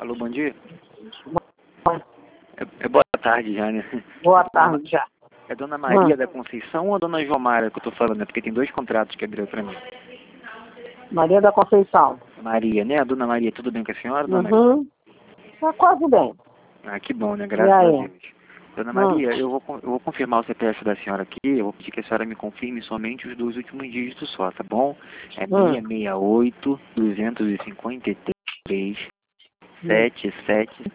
Alô, bom dia. Boa tarde já, né? Boa tarde já. É Dona Maria da Conceição ou a Dona Jomara que eu tô falando, né? Porque tem dois contratos que abriu pra mim. Maria da Conceição. Maria, né? A Dona Maria, tudo bem com a senhora, Dona Maria? Uhum. Tá quase bem. Ah, que bom, né? Graças a Deus. Dona Maria, eu vou confirmar o CPF da senhora aqui, eu vou pedir que a senhora me confirme somente os dois últimos dígitos só, tá bom? É 668 253 77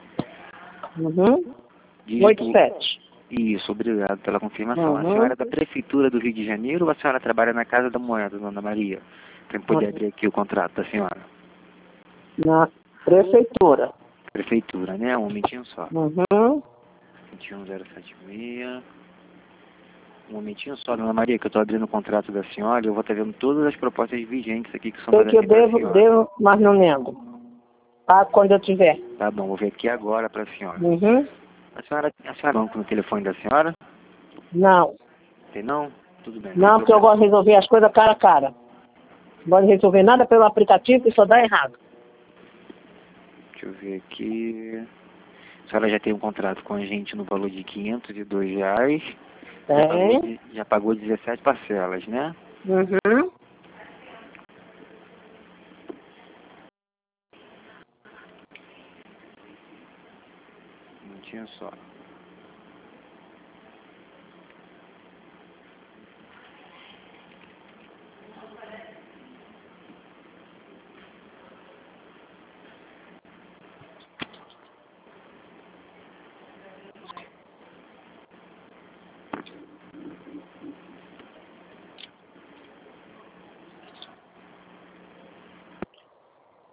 dígito 87. Isso, obrigado pela confirmação. A senhora é da Prefeitura do Rio de Janeiro ou a senhora trabalha na Casa da Moeda, Dona Maria? Para poder abrir aqui o contrato da senhora. Na Prefeitura. Prefeitura, né? Um momentinho só. 21076. Um momentinho só, Dona Maria, que eu estou abrindo o contrato da senhora e eu vou estar vendo todas as propostas vigentes aqui que são Sei que eu devo, mas não nego. Pago quando eu tiver. Tá bom, vou ver aqui agora para a senhora. A senhora banca no telefone da senhora? Não. Tem não? Tudo bem. Não, porque eu gosto de resolver as coisas cara a cara. Não gosto de resolver nada pelo aplicativo que só dá errado. Deixa eu ver aqui. A senhora já tem um contrato com a gente no valor de R$ 502. Já pagou 17 parcelas, né? Um minutinho só.